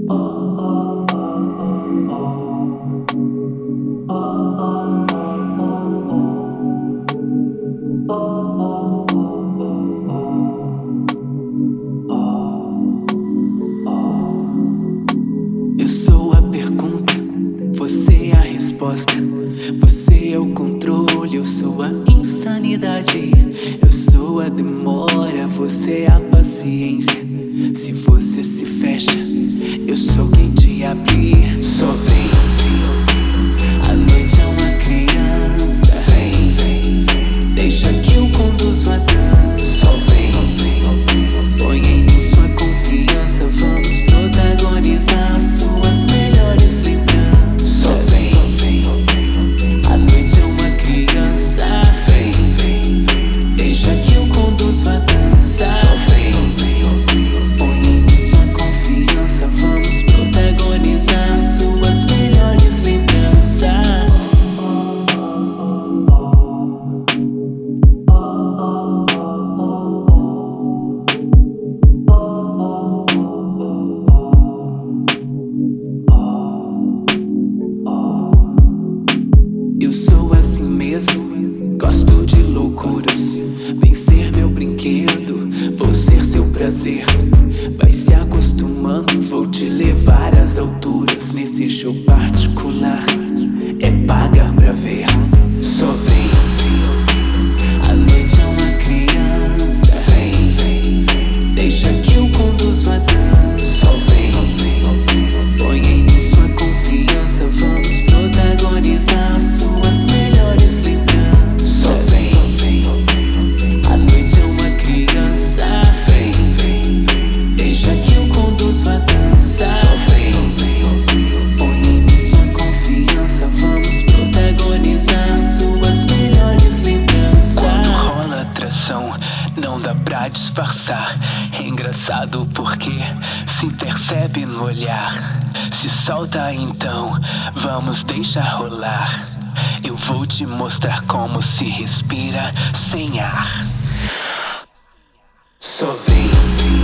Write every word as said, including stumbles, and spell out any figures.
Eu sou a pergunta, você é a resposta. Você é o controle, eu sou a insanidade. Eu sou a demora, você é a paciência. Se você se fecha, eu sou quem te abre. Só vem, a noite é uma criança. Vem, deixa que eu conduzo a dança. Só vem, põe em mim sua confiança. Vamos protagonizar suas melhores lembranças. Só vem, a noite é uma criança. Vem, deixa que eu conduzo a dança. Só vem, põe em mim sua confiança. Vamos protagonizar suas melhores lembranças. Eu sou assim mesmo, gosto de loucuras. Vem ser meu brinquedo, vou ser seu prazer. Vai se acostumando, vou te levar às alturas. Nesse show particular, é pagar pra ver. Só vem, a noite é uma criança. Vem, deixa que eu conduzo a dança. Só vem, põe em mim sua confiança. Vamos protagonizar suas melhores lembranças. Só vem, a noite é uma criança. Vem, deixa que eu conduzo a dança. Só vem, põe em mim sua confiança. Vamos protagonizar suas melhores lembranças. Quando rola atração, não dá pra disfarçar. É engraçado porque se percebe no olhar. Se solta então, vamos deixar rolar. Eu vou te mostrar como se respira sem ar. Só vem.